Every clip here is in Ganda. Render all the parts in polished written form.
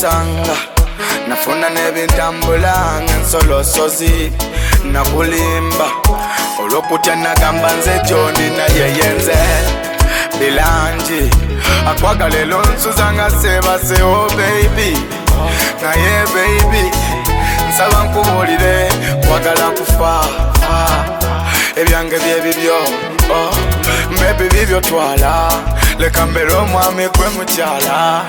kusanga nafuna nebintambula ngensolosozi nakulimba olwokutya nagamba nze John naye yenze bilanji akwagala lelo nsuza nga sebasewo baby naye baby nsaba nkubulire kwagala kufa ebyange byebibyo maybe bibyo twala leka mbere omwami gwe mukyala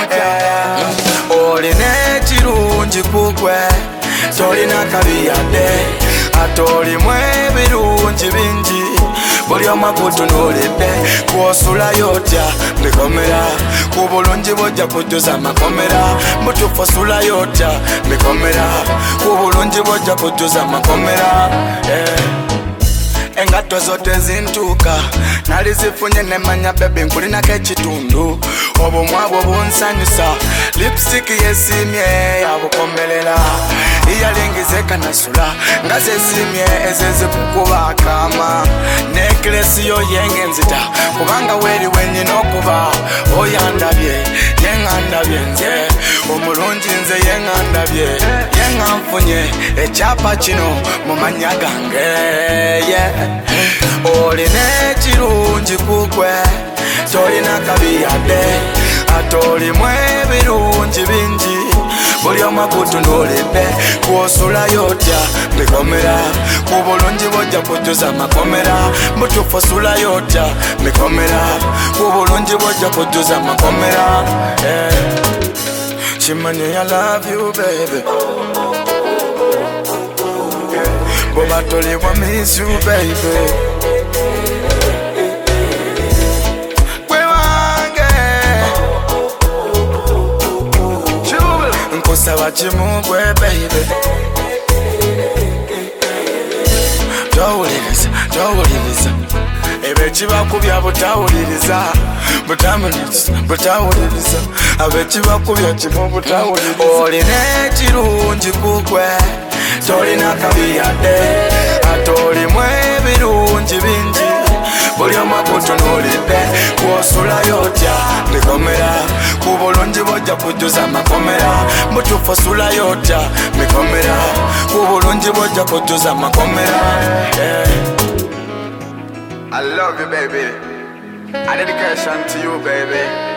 olina ekirungi kugwe tolina kabi yadde ate olimu ebirungi bingi buli omu akutunuulidde kwosulayo otya mikomera ku bulungi bwojja kujjuza makomera mutuufu osulayo otya mikomera ku bulungi bwojja kujjuza makomera engatto zote zintuuka nali zifunye nemanya bebe nkulinako ekitundu obumwabwo bunsanyusa lipstick yesimye yabukomerera iyalingize kanasula nga zesimye ezezikukuba akama neklesi yo yenge nzita kubanga weri wenyina okuba oyandabye yengandabye nze omulungi nze yengandabye yenganfunye ekyapa kino mu manya gange olina ekirungi kugwe tolina kabi yadde ate olimu ebirungi bingi buli omu akutunuulidde kwosulayo otya mikomera ku bulungi bwojja kujjuza makomera mutuufu osulayo otya mikomera ku bulungi bwojja kujjuza makomera kimanye I love you baby boba tolibwa miss you baby nkusaba kimu gwe baby towuliriza ebekibakubya butawuliriza butawuliriza abekibakubya kimu butawuliriza olina ekirungi kugwe tolina kabi yadde ate olimu ebirungi bingi buli omu akutunuulidde kwosulayo otya mikomera ku bulungi bwojja kujjuza makomera mutuufu osulayo otya mikomera ku bulungi bwojja kujjuza makomera I love you baby, a dedication to you baby.